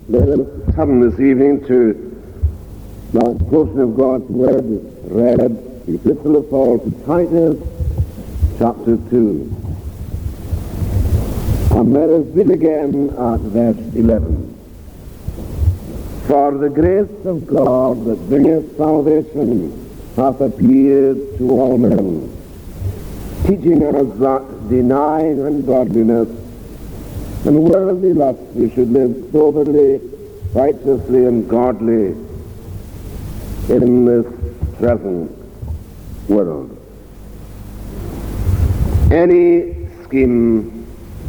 Let us turn this evening to the portion of God's Word read, the Epistle of Paul to Titus, chapter 2. And let us read again at verse 11. For the grace of God that bringeth salvation hath appeared to all men, teaching us that, denying ungodliness and worldly lust, we should live soberly, righteously, and godly in this present world. Any scheme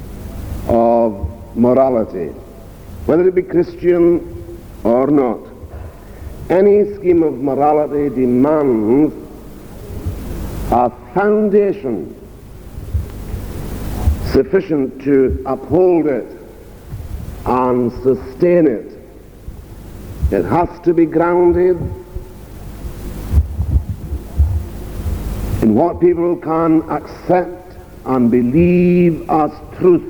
of morality, whether it be Christian or not, any scheme of morality demands a foundation sufficient to uphold it and sustain it. It has to be grounded in what people can accept and believe as truth.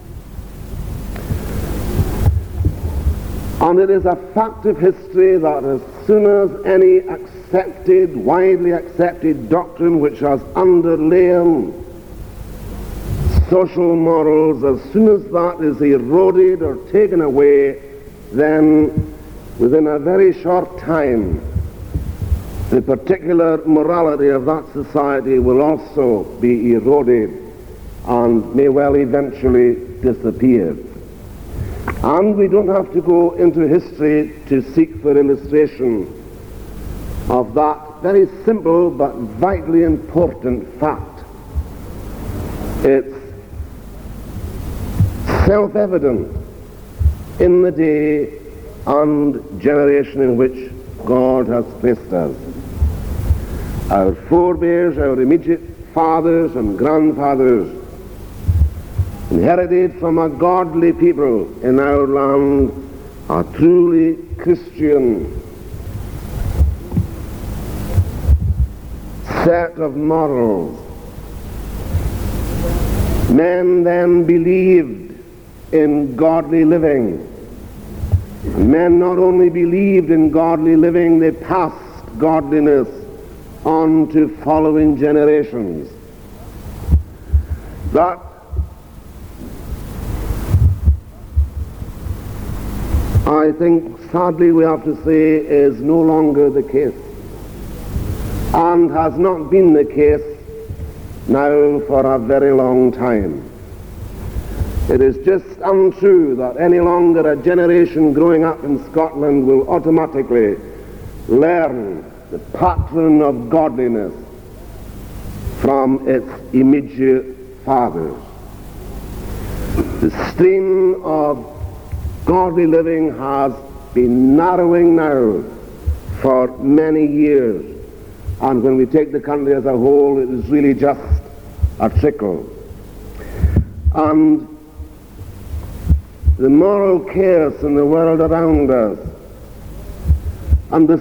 And it is a fact of history that as soon as any widely accepted doctrine which has underlain social morals, as soon as that is eroded or taken away, then within a very short time the particular morality of that society will also be eroded and may well eventually disappear. And we don't have to go into history to seek for illustration of that very simple but vitally important fact. It's self-evident in the day and generation in which God has placed us. Our forebears, our immediate fathers and grandfathers, inherited from a godly people in our land, a truly Christian set of morals. Men then believed in godly living. Men not only believed in godly living, they passed godliness on to following generations. That I think sadly we have to say is no longer the case, and has not been the case now for a very long time. It is just untrue that any longer a generation growing up in Scotland will automatically learn the pattern of godliness from its immediate fathers. The stream of godly living has been narrowing now for many years, and when we take the country as a whole, it is really just a trickle. And the moral chaos in the world around us, and the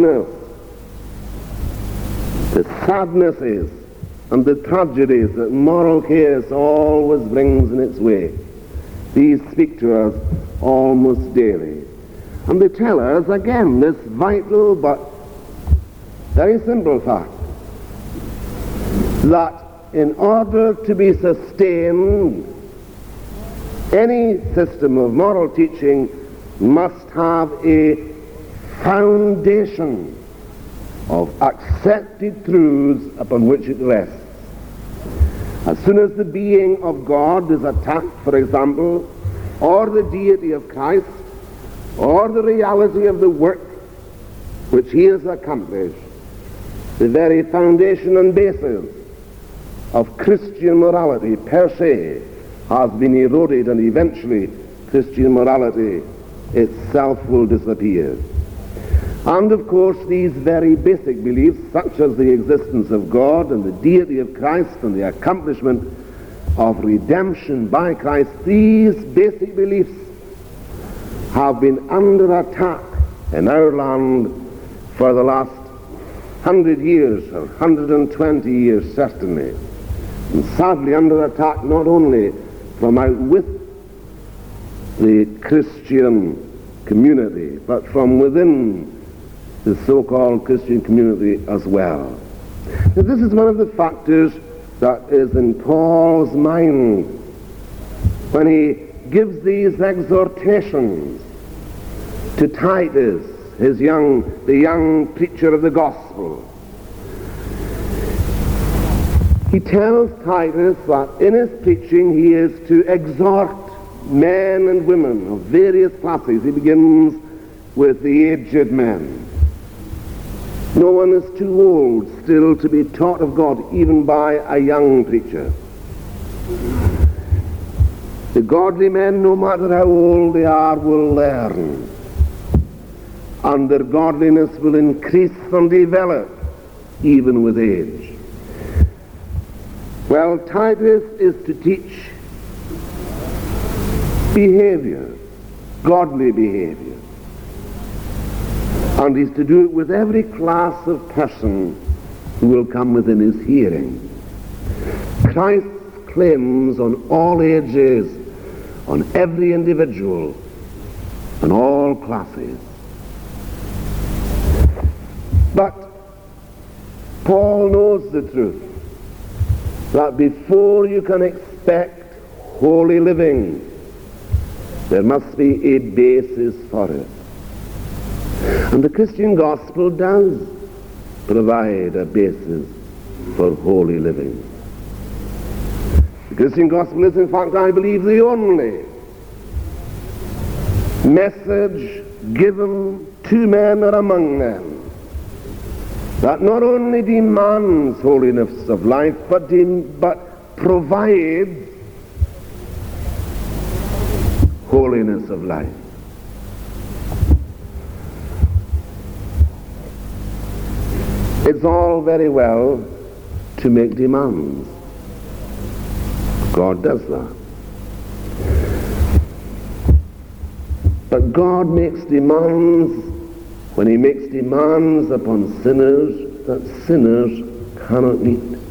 sadnesses and the tragedies that moral chaos always brings in its way, these speak to us almost daily. And they tell us again this vital but very simple fact, that in order to be sustained, any system of moral teaching must have a foundation of accepted truths upon which it rests. As soon as the being of God is attacked, for example, or the deity of Christ, or the reality of the work which he has accomplished, the very foundation and basis of Christian morality per se has been eroded, and eventually Christian morality itself will disappear. And of course these very basic beliefs, such as the existence of God and the deity of Christ and the accomplishment of redemption by Christ, these basic beliefs have been under attack in our land for the last 100 years, or 120 years certainly. And sadly under attack not only from out with the Christian community, but from within the so-called Christian community as well. Now, this is one of the factors that is in Paul's mind when he gives these exhortations to Titus, the young preacher of the gospel. He tells Titus that in his preaching he is to exhort men and women of various classes. He begins with the aged men. No one is too old still to be taught of God, even by a young preacher. The godly men, no matter how old they are, will learn, and their godliness will increase and develop even with age. Well, Titus is to teach behavior, godly behavior. And he's to do it with every class of person who will come within his hearing. Christ's claims on all ages, on every individual, on all classes. But Paul knows the truth, that before you can expect holy living, there must be a basis for it. And the Christian gospel does provide a basis for holy living. The Christian gospel is, in fact, I believe, the only message given to men or among men that not only demands holiness of life, but provides holiness of life. It's all very well to make demands. God does that. But God makes demands when he makes demands upon sinners that sinners cannot meet.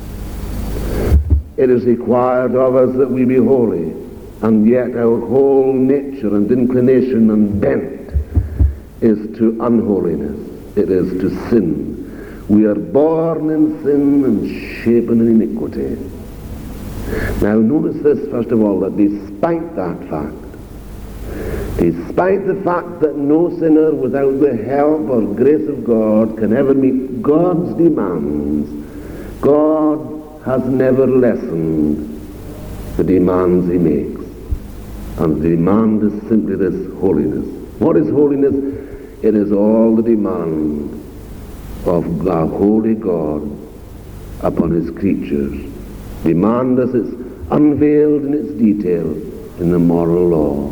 It is required of us that we be holy, and yet our whole nature and inclination and bent is to unholiness. It is to sin. We are born in sin and shapen in iniquity. Now notice this, first of all, that despite that fact, despite the fact that no sinner without the help or grace of God can ever meet God's demands, God has never lessened the demands he makes. And the demand is simply this: holiness. What is holiness? It is all the demand of the holy God upon his creatures. Demand as it's unveiled in its detail in the moral law.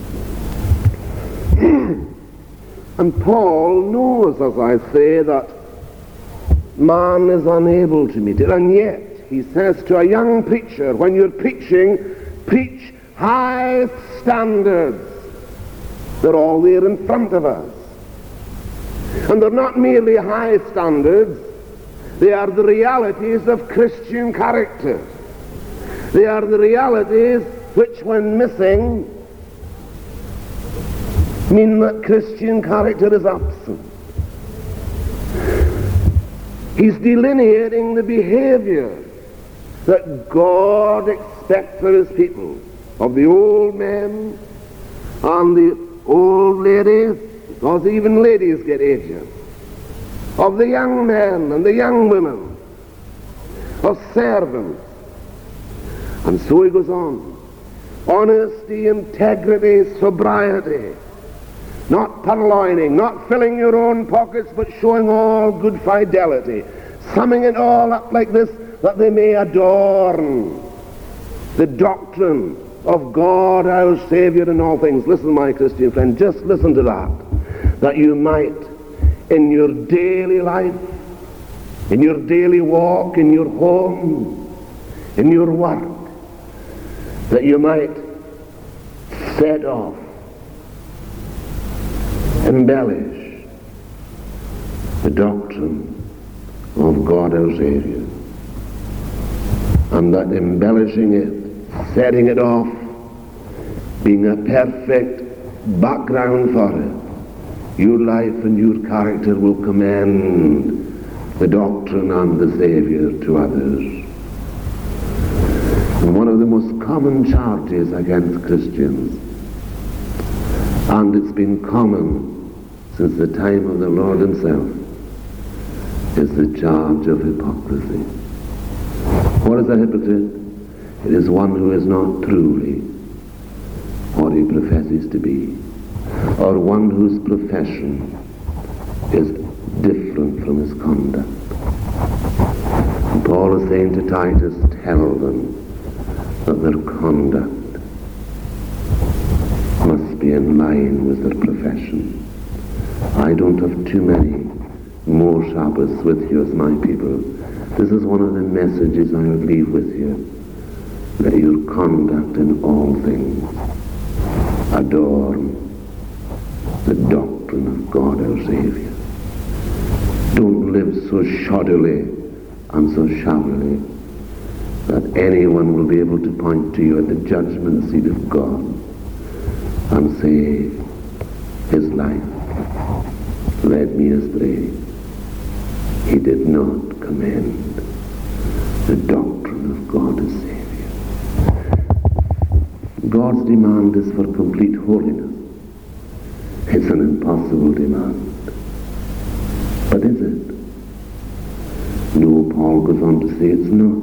And Paul knows, as I say, that man is unable to meet it, and yet he says to a young preacher, when you're preaching, preach high standards. They're all there in front of us. And they're not merely high standards, they are the realities of Christian character. They are the realities which, when missing, mean that Christian character is absent. He's delineating the behavior that God expects for his people, of the old men and the old ladies, because even ladies get aged, of the young men and the young women, of servants. And so he goes on. Honesty, integrity, sobriety, not purloining, not filling your own pockets, but showing all good fidelity, summing it all up like this, that they may adorn the doctrine of God our Savior in all things. Listen, my Christian friend, just listen to that you might, in your daily life, in your daily walk, in your home, in your work, that you might set off, embellish the doctrine of God our Savior. And that embellishing it, setting it off, being a perfect background for it, your life and your character will commend the doctrine and the Savior to others. And one of the most common charges against Christians, and it's been common since the time of the Lord himself, is the charge of hypocrisy. What is a hypocrite? It is one who is not truly what he professes to be, or one whose profession is different from his conduct. And Paul is saying to Titus, tell them that their conduct must be in line with their profession. I don't have too many more Shabbos with you as my people. This is one of the messages I would leave with you, that your conduct in all things adorn the doctrine of God our Savior. Don't live so shoddily and so shabbily that anyone will be able to point to you at the judgment seat of God and say, his life led me astray. He did not commend the doctrine of God as Savior. God's demand is for complete holiness. It's an impossible demand. But is it? No, Paul goes on to say it's not.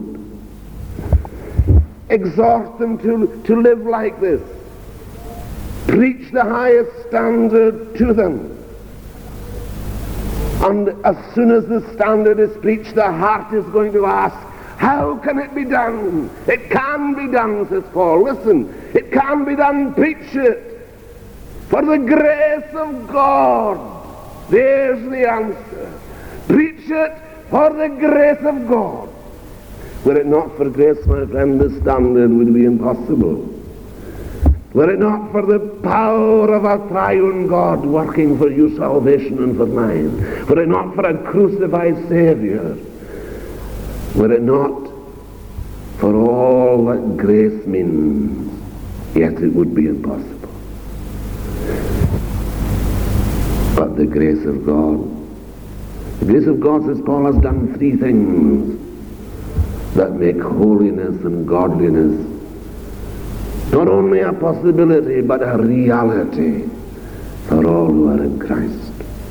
Exhort them to live like this. Preach the highest standard to them. And as soon as the standard is preached, the heart is going to ask, how can it be done? It can be done, says Paul. Listen, it can be done. Preach it. For the grace of God. There's the answer. Preach it for the grace of God. Were it not for grace, my friend, the standard would be impossible. Were it not for the power of a triune God working for your salvation and for mine, were it not for a crucified Savior, were it not for all that grace means, yet it would be impossible. But the grace of God, says Paul, has done three things that make holiness and godliness not only a possibility, but a reality for all who are in Christ.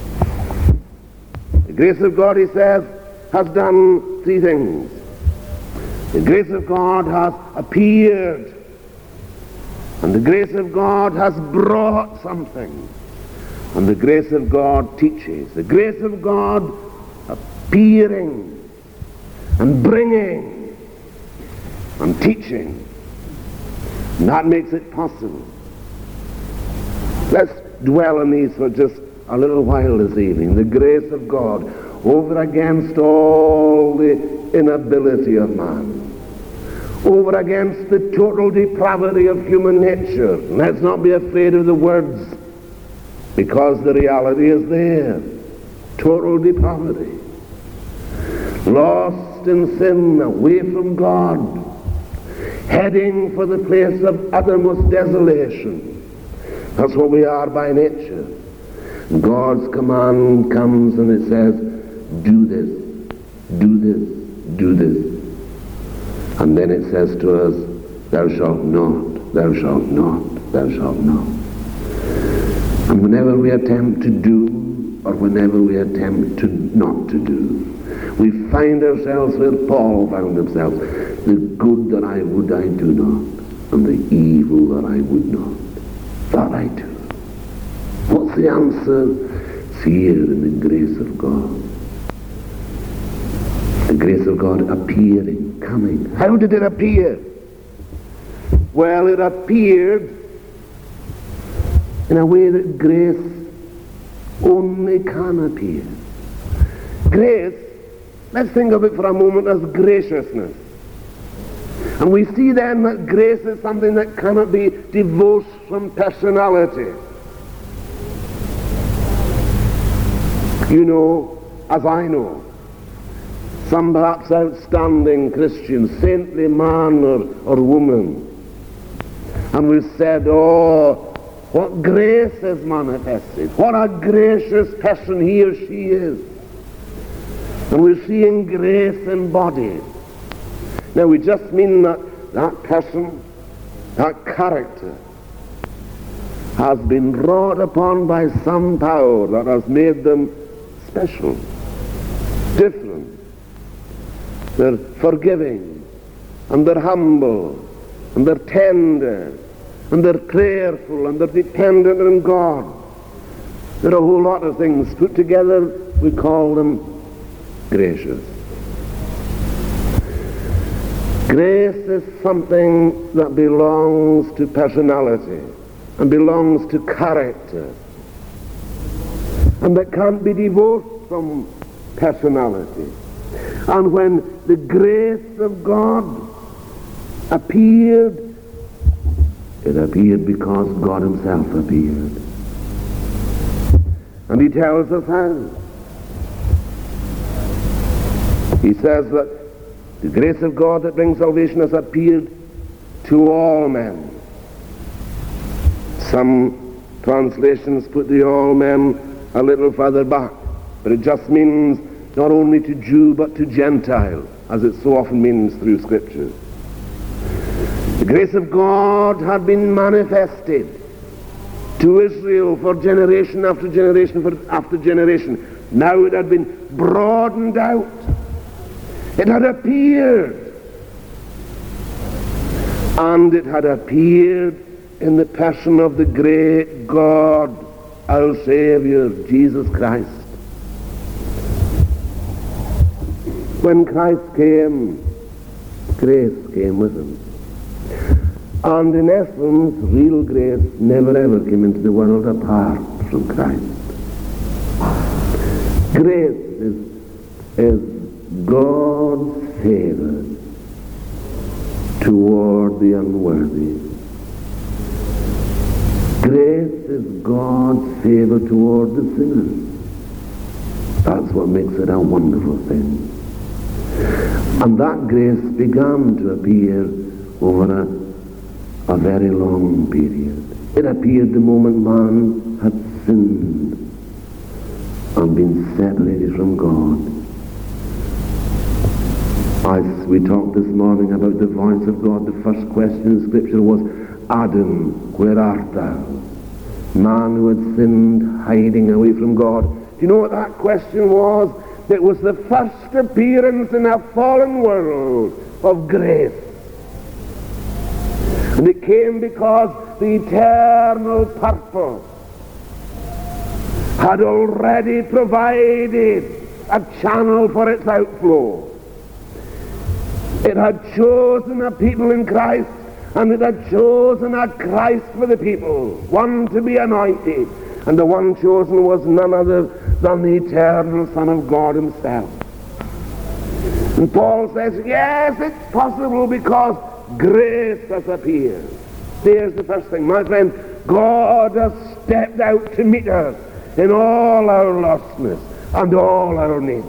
The grace of God, he says, has done three things. The grace of God has appeared, and the grace of God has brought something, and the grace of God teaches. The grace of God appearing and bringing and teaching. And that makes it possible. Let's dwell on these for just a little while this evening. The grace of God over against all the inability of man, over against the total depravity of human nature. And let's not be afraid of the words, because the reality is there. Total depravity. Lost in sin, away from God, heading for the place of uttermost desolation. That's what we are by nature. God's command comes and it says, do this, do this, do this. And then it says to us, thou shalt not, thou shalt not, thou shalt not. And whenever we attempt to do, or whenever we attempt to not to do, we find ourselves where Paul found himself. The good that I would I do not, and the evil that I would not, that I do. What's the answer? It's here in the grace of God. The grace of God appearing, coming. How did it appear? Well, it appeared in a way that grace only can appear. Grace, let's think of it for a moment as graciousness. And we see then that grace is something that cannot be divorced from personality. You know, as I know, some perhaps outstanding Christian, saintly man or woman, and we've said, oh, what grace is manifested, what a gracious person he or she is. And we're seeing grace embodied. Now we just mean that person, that character, has been wrought upon by some power that has made them special, different. They're forgiving, and they're humble, and they're tender, and they're prayerful, and they're dependent on God. There are a whole lot of things put together. We call them gracious. Grace is something that belongs to personality and belongs to character, and that can't be divorced from personality. And when the grace of God appeared, it appeared because God himself appeared. And he tells us how. He says that the grace of God that brings salvation has appeared to all men. Some translations put the all men a little further back, but it just means not only to Jew but to Gentile, as it so often means through Scripture. The grace of God had been manifested to Israel for generation after generation after generation. Now it had been broadened out. It had appeared. And it had appeared in the person of the great God, our Savior, Jesus Christ. When Christ came, grace came with him. And in essence, real grace never ever came into the world apart from Christ. Grace is God's favor toward the unworthy. Grace is God's favor toward the sinner. That's what makes it a wonderful thing. And that grace began to appear over a very long period. It appeared the moment man had sinned and been separated from God. As we talked this morning about the voice of God, the first question in Scripture was, Adam, where art thou? Man who had sinned, hiding away from God. Do you know what that question was? It was the first appearance in a fallen world of grace. And it came because the eternal purpose had already provided a channel for its outflow. It had chosen a people in Christ, and it had chosen a Christ for the people, one to be anointed. And the one chosen was none other than the eternal Son of God himself. And Paul says, yes, it's possible because grace has appeared. There's the first thing. My friend, God has stepped out to meet us in all our lostness and all our needs.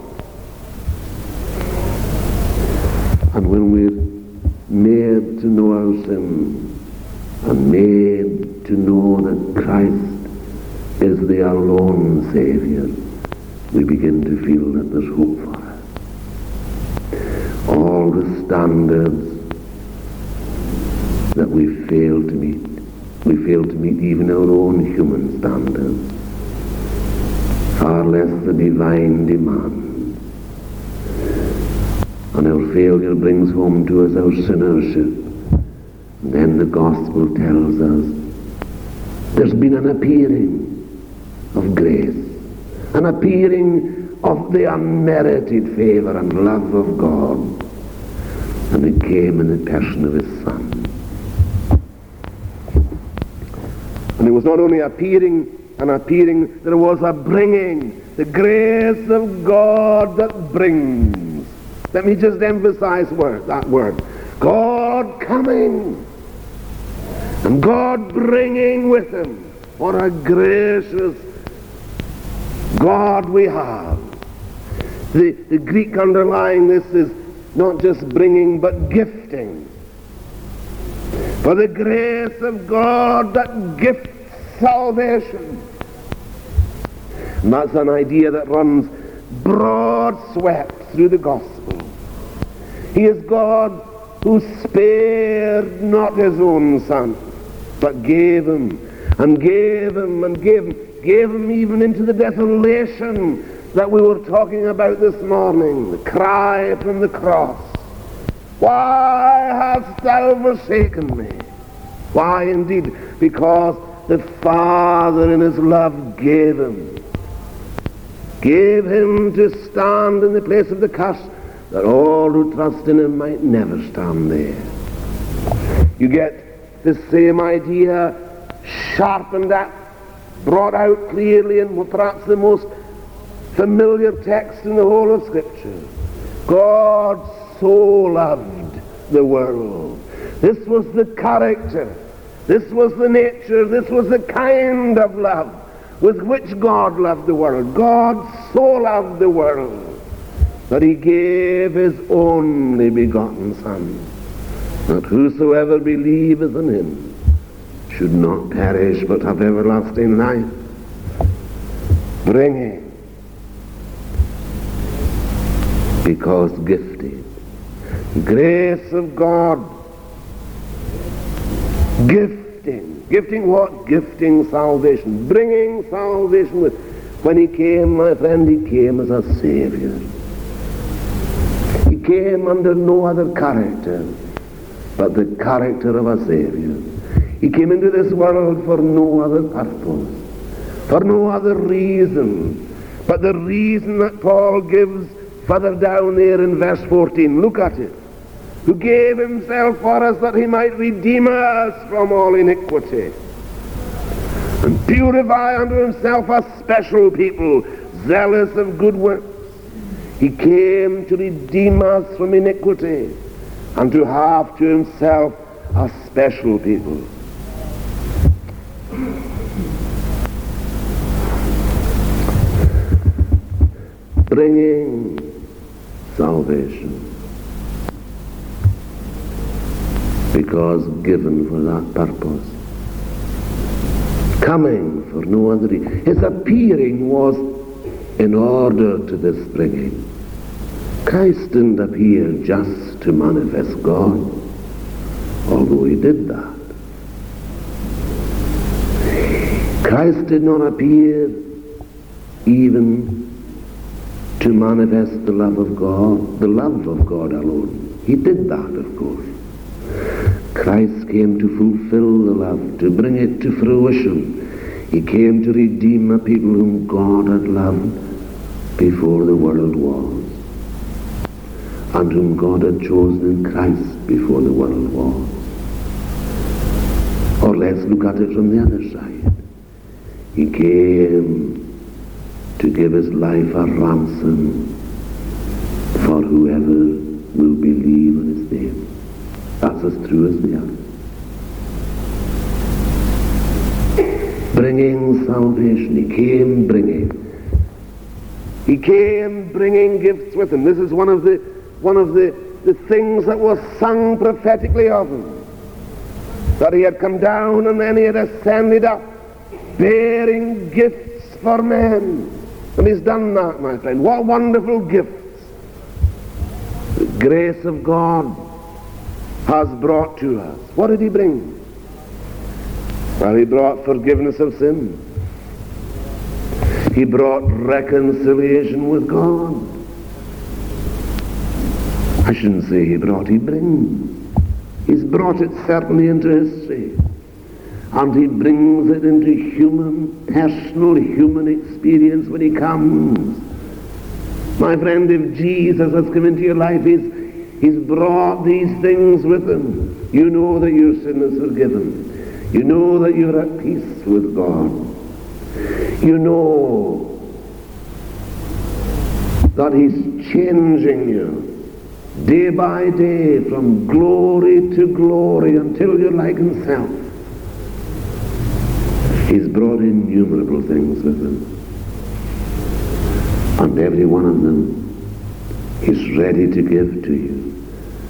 And when we're made to know our sin and made to know that Christ is the alone Savior, we begin to feel that there's hope for us. All the standards that we fail to meet even our own human standards, far less the divine demand. And our failure brings home to us our sinnership. And then the gospel tells us there's been an appearing of grace, an appearing of the unmerited favor and love of God. And it came in the person of his Son. And it was not only an appearing, there was a bringing, the grace of God that brings. Let me just emphasize that word. God coming and God bringing with him. What a gracious God we have. The Greek underlying this is not just bringing but gifting. For the grace of God that gifts salvation. And that's an idea that runs broad swept through the gospel. He is God who spared not his own son, but gave him, and gave him, and gave him even into the desolation that we were talking about this morning, the cry from the cross. Why hast thou forsaken me? Why indeed? Because the Father in his love gave him to stand in the place of the curse, that all who trust in him might never stand there. You get the same idea sharpened up, brought out clearly in perhaps the most familiar text in the whole of Scripture. God so loved the world. This was the character, this was the nature, this was the kind of love with which God loved the world. God so loved the world that he gave his only begotten Son, that whosoever believeth in him should not perish but have everlasting life. Bringing, because gifted. Grace of God. Gifting what? Gifting salvation. Bringing salvation with. When he came, my friend, he came as a Savior. He came under no other character but the character of a Savior. He came into this world for no other purpose, for no other reason, but the reason that Paul gives further down there in verse 14. Look at it. Who gave himself for us that he might redeem us from all iniquity, and purify unto himself a special people, zealous of good works. He came to redeem us from iniquity, and to have to himself a special people. Bringing salvation, because given for that purpose. Coming for no other reason. His appearing was in order to this bringing. Christ didn't appear just to manifest God, although he did that. Christ did not appear even to manifest the love of God alone. He did that, of course. Christ came to fulfill the love, to bring it to fruition. He came to redeem a people whom God had loved before the world was, and whom God had chosen in Christ before the world was. Or let's look at it from the other side. He came to give his life a ransom for whoever will believe in his name. That's as true as the other. Bringing salvation. He came bringing. He came bringing gifts with him. This is one of the things that was sung prophetically of him. That he had come down and then he had ascended up, bearing gifts for men. And he's done that, my friend. What wonderful gifts the grace of God has brought to us. What did he bring? Well, he brought forgiveness of sin. He brought reconciliation with God. I shouldn't say he brings. He's brought it certainly into history. And he brings it into personal human experience when he comes. My friend, if Jesus has come into your life, He's brought these things with him. You know that your sin is forgiven. You know that you're at peace with God. You know that he's changing you day by day from glory to glory until you're like himself. He's brought innumerable things with him. And every one of them he's ready to give to you.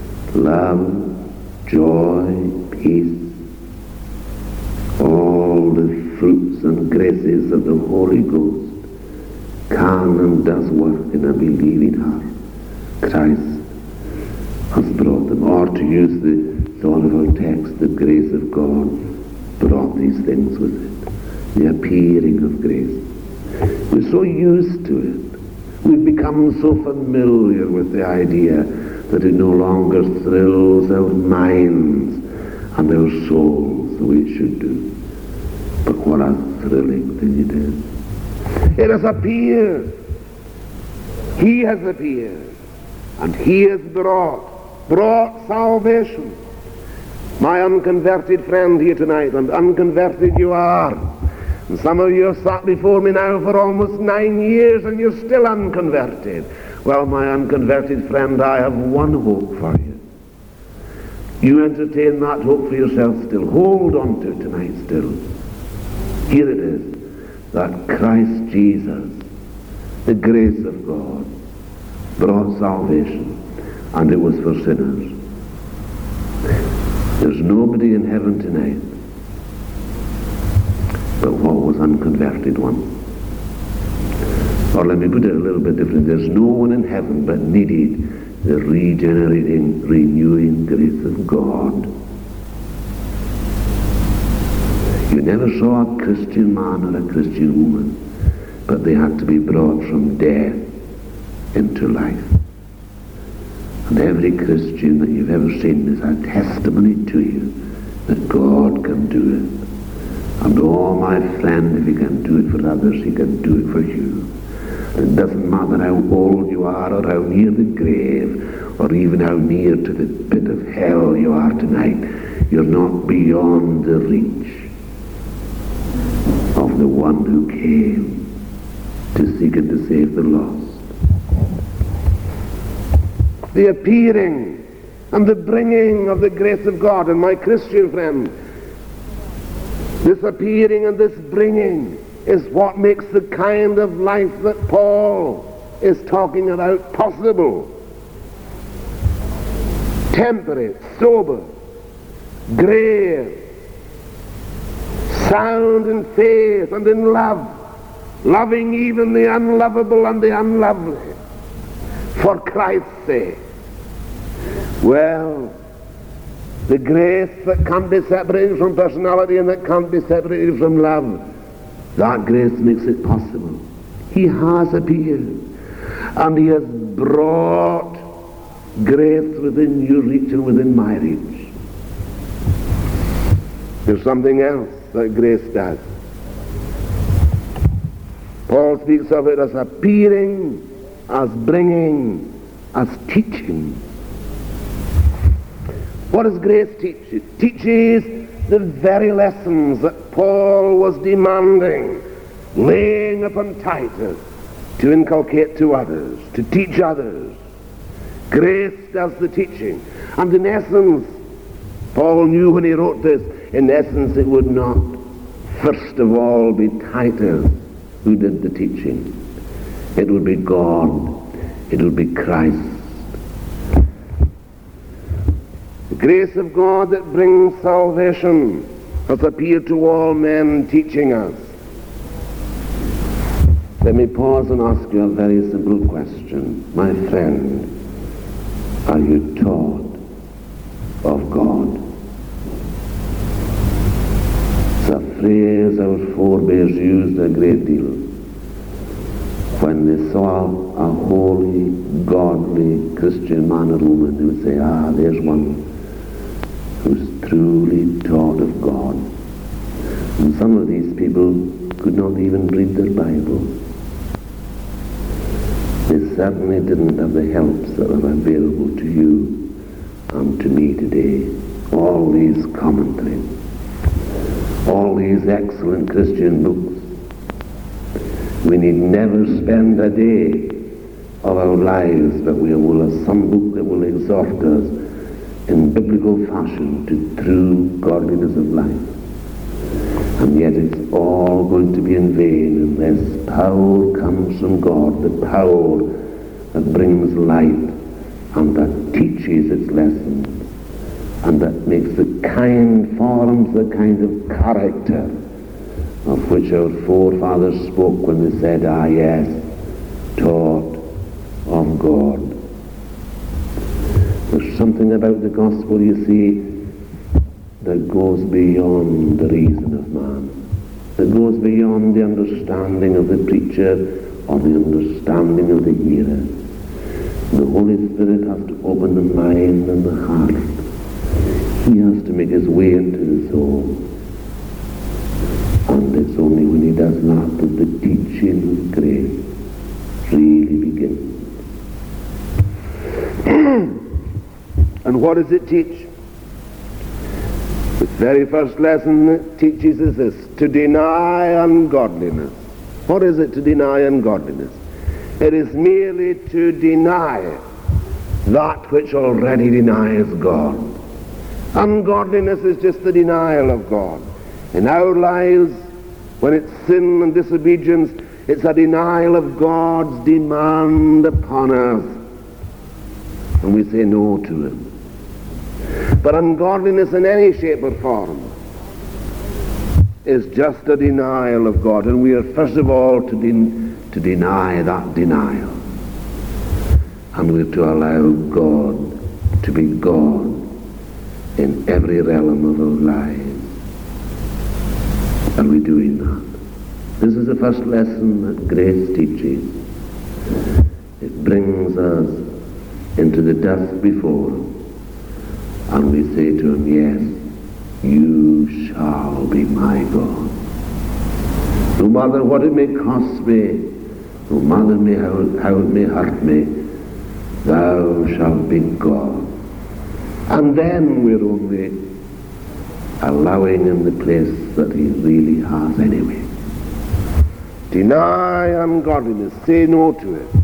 Love, joy, peace, all the fruits and graces of the Holy Ghost can and does work in a believing heart. Christ has brought them. Or to use the thought of our text, the grace of God brought these things with it. The appearing of grace. We're so used to it. We've become so familiar with the idea that it no longer thrills our minds and our souls the way it should do. But what a thrilling thing it is. It has appeared. He has appeared. And he has brought salvation. My unconverted friend here tonight, and unconverted you are. And some of you have sat before me now for almost 9 years and you're still unconverted. Well, my unconverted friend, I have one hope for you. You entertain that hope for yourself still. Hold on to it tonight still. Here it is, that Christ Jesus, the grace of God, brought salvation, and it was for sinners. There's nobody in heaven tonight but what was unconverted one. Or let me put it a little bit different. There's no one in heaven but needed the regenerating, renewing grace of God. You never saw a Christian man or a Christian woman, but they had to be brought from death into life. And every Christian that you've ever seen is a testimony to you that God can do it. And oh, my friend, if he can do it for others, he can do it for you. It doesn't matter how old you are or how near the grave or even how near to the pit of hell you are tonight. You're not beyond the reach of the one who came to seek and to save the lost. The appearing and the bringing of the grace of God. And my Christian friend, this appearing and this bringing is what makes the kind of life that Paul is talking about possible. Temperate, sober, grave, sound in faith and in love, loving even the unlovable and the unlovely, for Christ's sake. Well, the grace that can't be separated from personality and that can't be separated from love, that grace makes it possible. He has appeared, and he has brought grace within your reach and within my reach. There's something else that grace does. Paul speaks of it as appearing, as bringing, as teaching. What does grace teach? It teaches the very lessons that Paul was demanding, laying upon Titus to inculcate to others, to teach others. Grace does the teaching. And in essence, Paul knew when he wrote this, in essence it would not first of all be Titus who did the teaching. It would be God. It would be Christ. The grace of God that brings salvation has appeared to all men, teaching us. Let me pause and ask you a very simple question. My friend, are you taught of God? It's a phrase our forebears used a great deal when they saw a holy, godly Christian man or woman. They would say, there's one who's truly taught of God. And some of these people could not even read their Bible. They certainly didn't have the helps that are available to you and to me today. All these commentaries, all these excellent Christian books. We need never spend a day of our lives but we will have some book that will exhort us in biblical fashion to true godliness of life. And yet it's all going to be in vain unless power comes from God, the power that brings light and that teaches its lessons and that makes the kind, forms the kind of character of which our forefathers spoke when they said, "Ah, yes, taught of God." There's something about the gospel, you see, that goes beyond the reason of man, that goes beyond the understanding of the preacher or the understanding of the hearer. The Holy Spirit has to open the mind and the heart. He has to make his way into the soul. And it's only when he does that that the teaching of grace really begins. And what does it teach? The very first lesson it teaches is this: to deny ungodliness. What is it to deny ungodliness? It is merely to deny that which already denies God. Ungodliness is just the denial of God. In our lives, when it's sin and disobedience, it's a denial of God's demand upon us. And we say no to him. But ungodliness in any shape or form is just a denial of God. And we are first of all to deny that denial. And we're to allow God to be God in every realm of our lives. Are we doing that? This is the first lesson that grace teaches. It brings us into the dust before him, and we say to him, "Yes, you shall be my God. No matter what it may cost me, no matter how it may hurt me, thou shalt be God." And then we're only allowing him the place that he really has anyway. Deny ungodliness. Say no to it.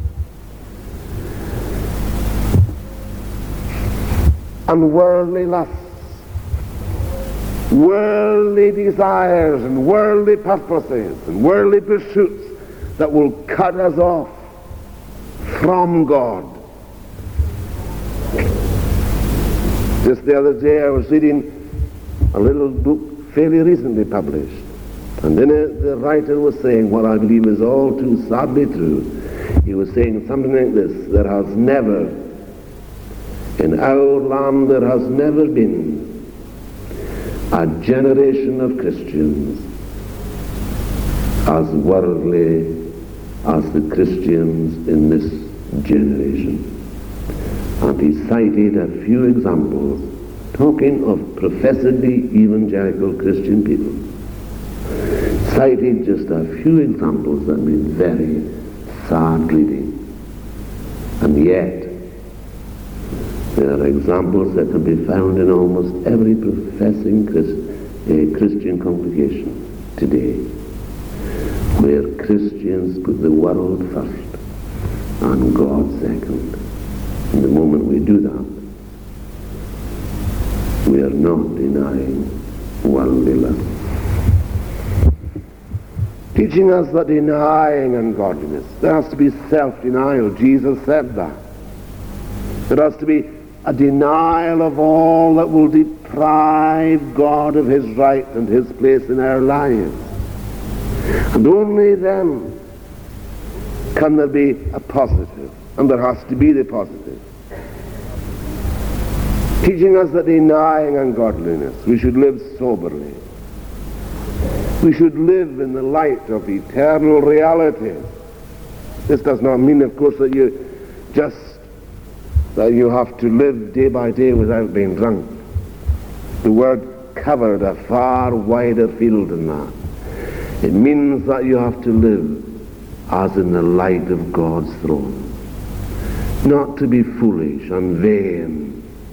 And worldly lusts, worldly desires and worldly purposes and worldly pursuits that will cut us off from God. Just the other day I was reading a little book fairly recently published, and in it the writer was saying what I believe is all too sadly true. He was saying something like this: there has never, in our land, there has never been a generation of Christians as worldly as the Christians in this generation. And he cited a few examples, talking of professedly evangelical Christian people. Cited just a few examples that made very sad reading. And yet, there are examples that can be found in almost every professing Christian congregation today, where Christians put the world first and God second. And the moment we do that, we are not denying worldly lust. Teaching us that denying ungodliness, there has to be self-denial. Jesus said that. There has to be a denial of all that will deprive God of his right and his place in our lives. And only then can there be a positive, and there has to be the positive. Teaching us that denying ungodliness, we should live soberly. We should live in the light of eternal reality. This does not mean, of course, that you have to live day by day without being drunk. The word covered a far wider field than that. It means that you have to live as in the light of God's throne. Not to be foolish and vain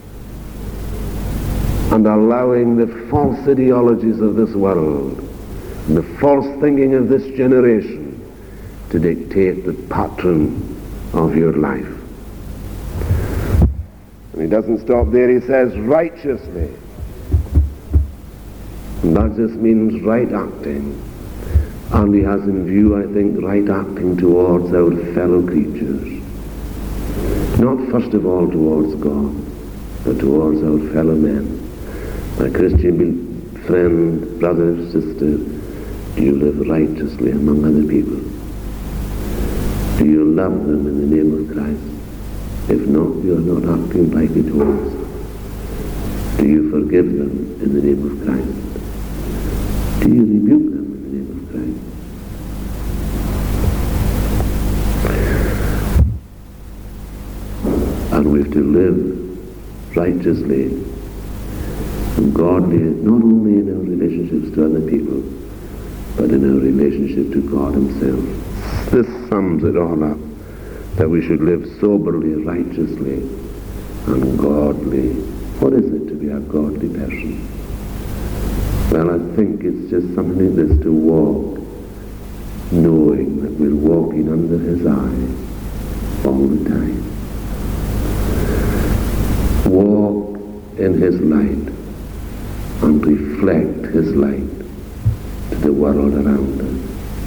and allowing the false ideologies of this world and the false thinking of this generation to dictate the pattern of your life. And he doesn't stop there. He says righteously. And that just means right acting. And he has in view, I think, right acting towards our fellow creatures. Not first of all towards God, but towards our fellow men. My Christian friend, brother, sister, Do you live righteously among other people? Do you love them in the name of Christ? If not, you are not acting like it was. Do you forgive them in the name of Christ? Do you rebuke them in the name of Christ? And we have to live righteously and godly, not only in our relationships to other people, but in our relationship to God himself. This sums it all up, that we should live soberly, righteously, and godly. What is it to be a godly person? Well, I think it's just something like this, to walk knowing that we're walking under his eye all the time. Walk in his light and reflect his light to the world around us.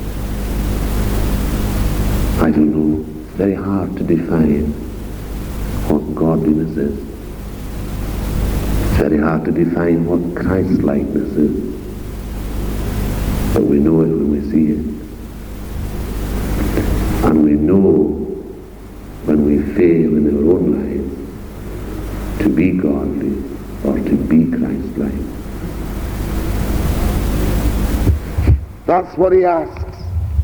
I don't know, it's very hard to define what godliness is. It's very hard to define what Christ-likeness is. But we know it when we see it. And we know when we fail in our own lives to be godly or to be Christ-like. That's what he asks.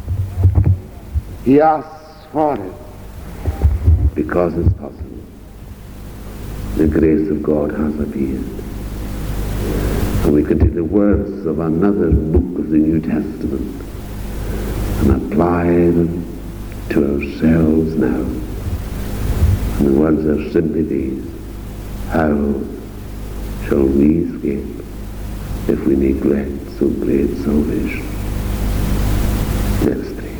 He asks for it. Because it's possible. The grace of God has appeared. And we can take the words of another book of the New Testament and apply them to ourselves now. And the words are simply these: how shall we escape if we neglect so great salvation? Let's pray.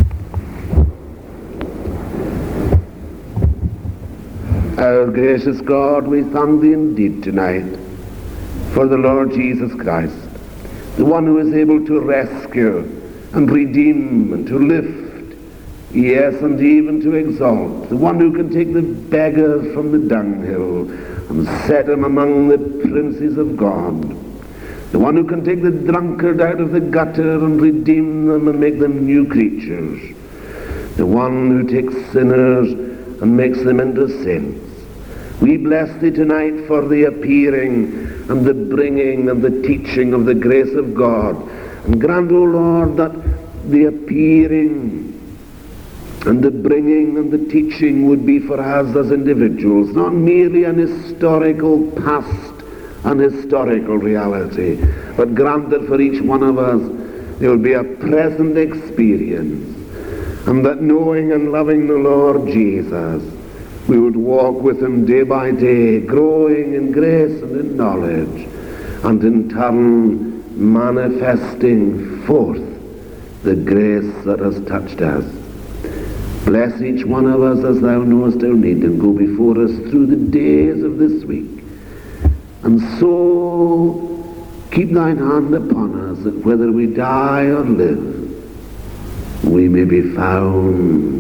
Our gracious God, we thank thee indeed tonight for the Lord Jesus Christ, the one who is able to rescue and redeem and to lift, yes, and even to exalt, the one who can take the beggar from the dunghill and set him among the princes of God, the one who can take the drunkard out of the gutter and redeem them and make them new creatures, the one who takes sinners and makes them into saints. We bless thee tonight for the appearing and the bringing and the teaching of the grace of God. And grant, O Lord, that the appearing and the bringing and the teaching would be for us as individuals, not merely an historical past and historical reality, but grant that for each one of us there will be a present experience, and that knowing and loving the Lord Jesus, we would walk with him day by day, growing in grace and in knowledge, and in turn manifesting forth the grace that has touched us. Bless each one of us as thou knowest our need, and go before us through the days of this week. And so keep thine hand upon us, that whether we die or live, we may be found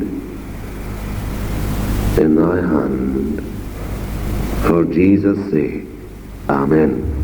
in thy hand. For Jesus' sake, amen.